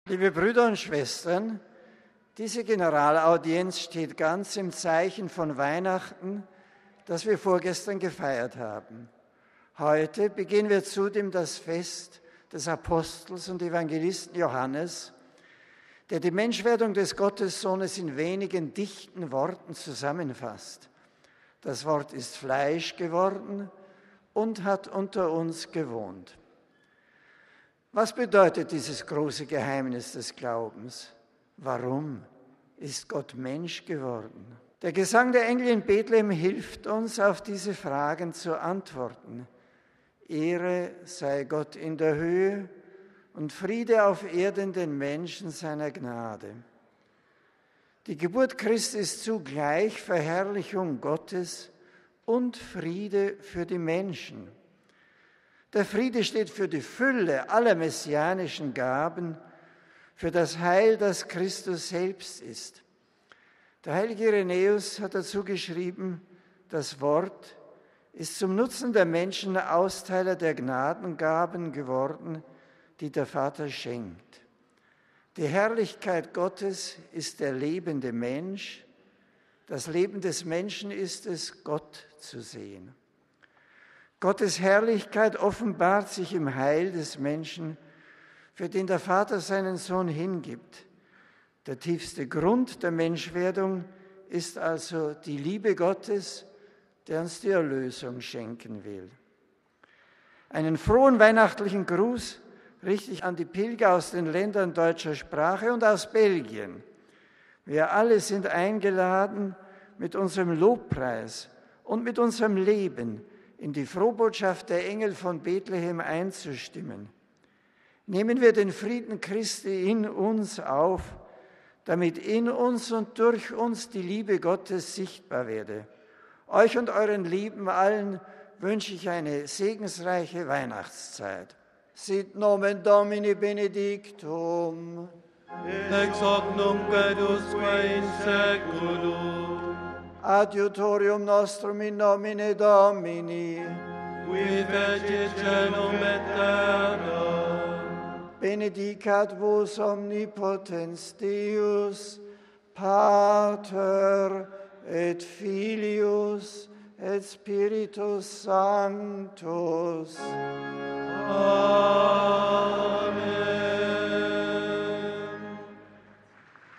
Liebe Brüder und Schwestern, diese Generalaudienz steht ganz im Zeichen von Weihnachten, das wir vorgestern gefeiert haben. Heute begehen wir zudem das Fest des Apostels und Evangelisten Johannes, der die Menschwerdung des Gottessohnes in wenigen dichten Worten zusammenfasst. Das Wort ist Fleisch geworden und hat unter uns gewohnt. Was bedeutet dieses große Geheimnis des Glaubens? Warum ist Gott Mensch geworden? Der Gesang der Engel in Bethlehem hilft uns, auf diese Fragen zu antworten. Ehre sei Gott in der Höhe und Friede auf Erden den Menschen seiner Gnade. Die Geburt Christi ist zugleich Verherrlichung Gottes und Friede für die Menschen. Der Friede steht für die Fülle aller messianischen Gaben, für das Heil, das Christus selbst ist. Der heilige Irenäus hat dazu geschrieben, das Wort ist zum Nutzen der Menschen Austeiler der Gnadengaben geworden, die der Vater schenkt. Die Herrlichkeit Gottes ist der lebende Mensch. Das Leben des Menschen ist es, Gott zu sehen. Gottes Herrlichkeit offenbart sich im Heil des Menschen, für den der Vater seinen Sohn hingibt. Der tiefste Grund der Menschwerdung ist also die Liebe Gottes, der uns die Erlösung schenken will. Einen frohen weihnachtlichen Gruß richte ich an die Pilger aus den Ländern deutscher Sprache und aus Belgien. Wir alle sind eingeladen, mit unserem Lobpreis und mit unserem Leben in die Frohbotschaft der Engel von Bethlehem einzustimmen. Nehmen wir den Frieden Christi in uns auf, damit in uns und durch uns die Liebe Gottes sichtbar werde. Euch und euren Lieben allen wünsche ich eine segensreiche Weihnachtszeit. Sit nomen Domini benedictum. Ex hoc nunc usque in seculum. Adiutorium nostrum in nomine Domini. Qui fecit caelum et terra. Benedicat vos omnipotens Deus, Pater et Filius et Spiritus Sanctus. Amen.